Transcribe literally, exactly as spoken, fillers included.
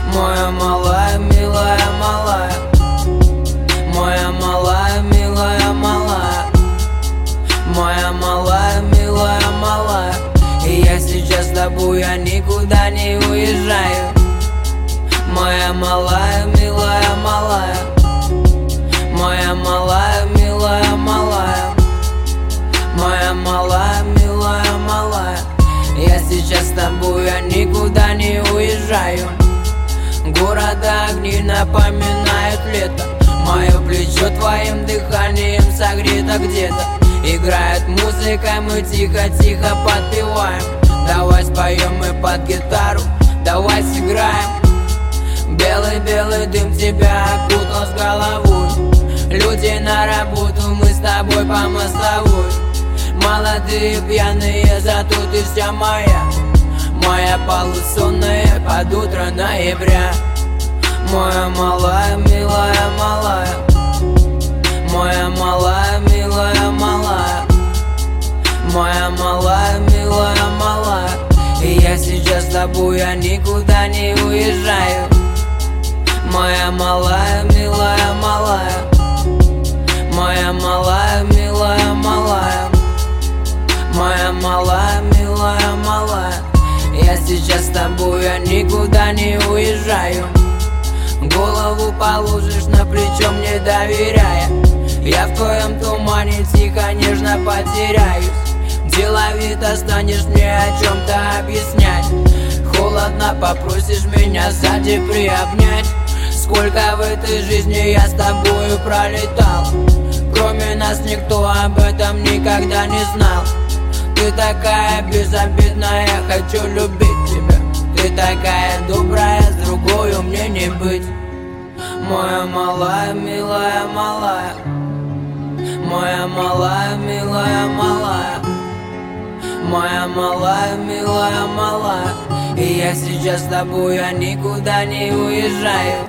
Моя малая, милая, малая, моя малая, милая, малая, моя малая, милая, малая. И я сейчас с тобой, я никуда не уезжаю. Моя малая, милая, малая, моя малая, милая, малая, моя малая, милая, малая. Я сейчас с тобой, я никуда не уезжаю. Города огни напоминают лето. Мое плечо твоим дыханием согрето где-то. Играет музыка, мы тихо-тихо подпеваем. Давай споем мы под гитару, давай сыграем. Белый-белый дым тебя окутал с головой. Люди на работу, мы с тобой по мостовой. Молодые пьяные, зато ты вся моя. Моя полусонная под утро ноября. Моя малая, милая, малая, моя малая, милая, малая, моя малая, милая, малая. И я сейчас с тобой, я никуда не уезжаю. Моя малая, милая, малая, моя малая, милая, малая, моя малая, милая, малая. Я сейчас с тобой, я никуда не уезжаю. Голову положишь на плечо, мне доверяя. Я в твоем тумане тихо, нежно потеряюсь. Деловито станешь мне о чем-то объяснять. Холодно попросишь меня сзади приобнять. Сколько в этой жизни я с тобою пролетал. Кроме нас никто об этом никогда не знал. Ты такая безобидная, я хочу любить тебя. Ты такая добрая, с другою мне не быть. Моя малая, милая, малая, моя малая, милая, малая, моя малая, милая, малая. И я сейчас с тобой, я никуда не уезжаю.